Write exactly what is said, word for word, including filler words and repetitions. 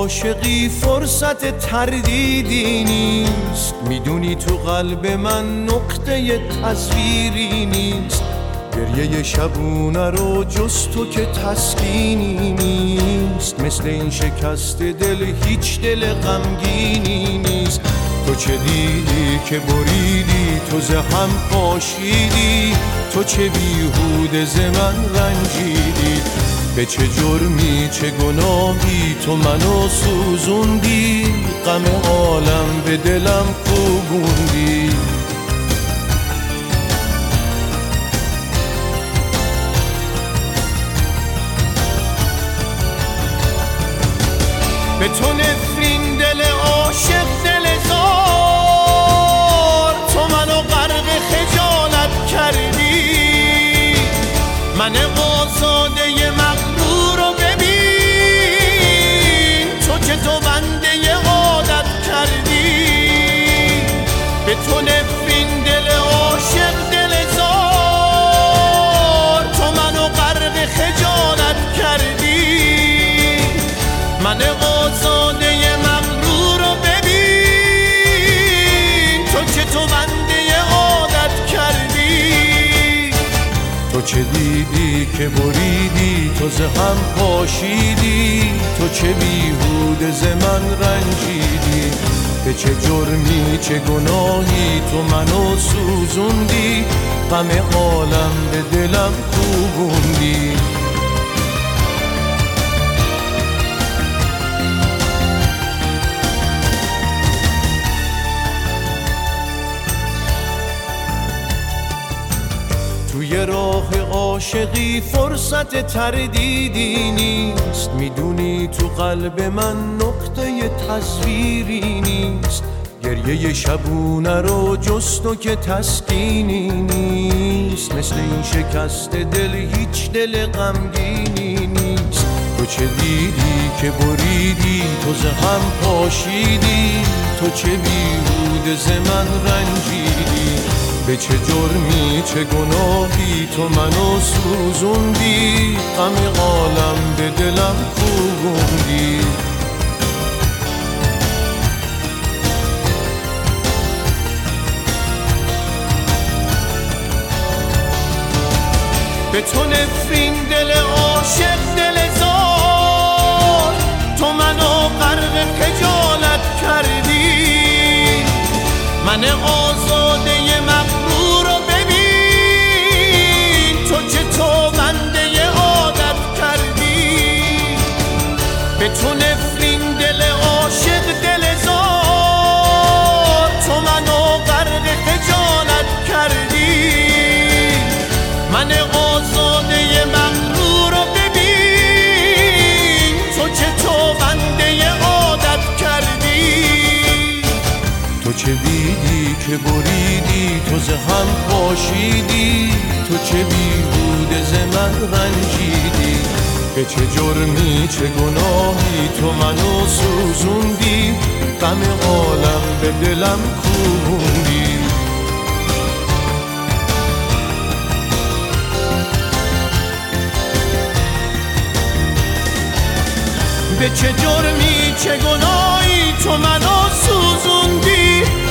عاشقی فرصت تردیدی نیست، میدونی تو قلب من نقطه تصویری نیست. گریه شبونه رو جز تو که تسکینی نیست، مثل این شکست دل هیچ دل غمگینی نیست. تو چه دیدی که بریدی، تو ز هم پاشیدی، تو چه بیهوده ز من رنجیدی. به چه جرمی چه گناهی تو منو سوزوندی، غم عالم به دلم کوبوندی. به تو نفرین دل عاشق دل زار، تو منو غرق خجالت کردی. من آزاده مغرور رو ببین، تو که تو بنده عادت کردی. به تو نفرین دل عاشق دل زار، تو منو غرق خجالت کردی. من آزاده مغرور رو ببین، تو که تو بنده عادت کردی. تو چه دیدی که بریدی، تو ز هم پاشیدی، تو چه بیهوده ز من رنجیدی. به چه جرمی چه گناهی تو منو سوزوندی، غم عالم به دلم کوبوندی. توی راه عاشقی فرصت تردیدی نیست، میدونی تو قلب من نقطه تصویری نیست. گریه شبونه رو جز تو که تسکینی نیست، مثل این شکست دل هیچ دل غمگینی نیست. تو چه دیدی که بریدی، تو ز هم پاشیدی، تو چه بیهوده ز من رنجیدی. به چه جرمی چه گناهی تو منو سوزوندی، غم عالم به دلم کوبوندی. به تو نفرین دل عاشق دل زار، تو منو غرق خجالت کردی. من آزاده مغرور رو ببین، تو که تو بنده عادت کردی. به تو نفرین دل عاشق دل زار، تو منو غرق خجالت کردی. من آزاده مغرور رو ببین، تو که تو بنده عادت کردی. تو چه دیدی که بریدی، تو ز هم پاشیدی، تو چه بیهوده ز من رنجیدی. به چه جرمی چه گناهی تو منو سوزوندی، غم عالم به دلم کوبوندی. به چه جرمی چه گناهی تو منو سوزوندی،